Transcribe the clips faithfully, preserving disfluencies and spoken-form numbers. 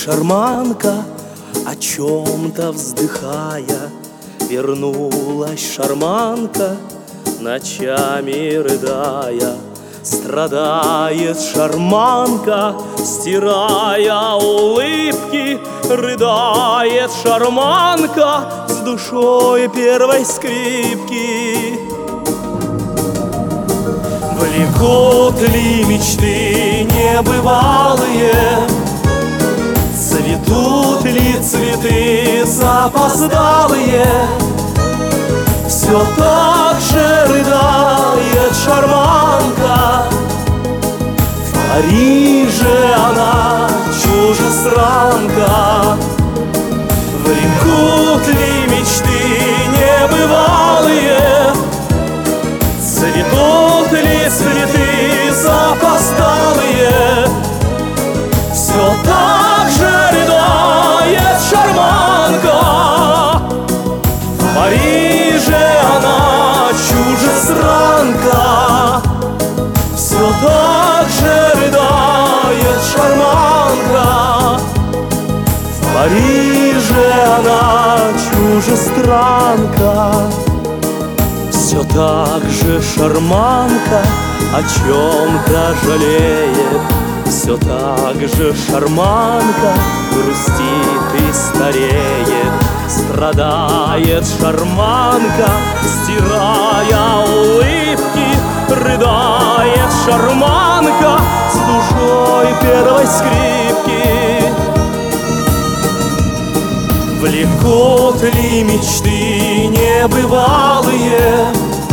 шарманка, о чем-то вздыхая. Вернулась шарманка, ночами рыдая. Страдает шарманка, стирая улыбки. Рыдает шарманка с душой первой скрипки. Влекут ли мечты небывалые? Цветут ли цветы запоздалые? Все так же рыдает шарманка. В Париже она чужестранка. Влекут ли мечты небывалые? Цветут ли цветы запоздалые? Все так же рыдает шарманка. В Париже она чужестранка. Все так же рыдает шарманка. В Париже она чужестранка. Все так же шарманка о чем-то жалеет. Все так же шарманка грустит и стареет. Страдает шарманка, стирая улыбки. Рыдает шарманка с душой первой скрипки. Влекут ли мечты небывалые?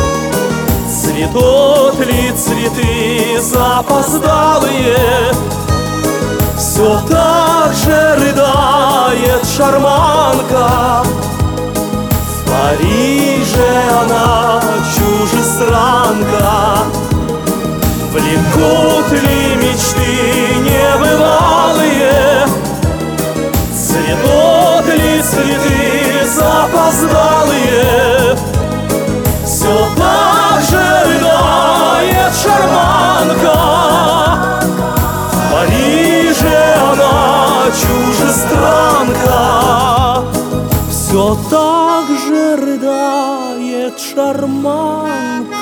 Цветут ли цветы запоздалые? Все так же рыдает шарманка. В Париже она чужестранка. Влекут ли мечты небывалые? Цветут ли цветы запоздалые? Все так же рыдает шарманка. В Париже она чужестранка. Все так же рыдает шарманка.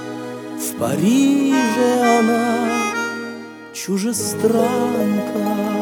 В Париже она чужестранка.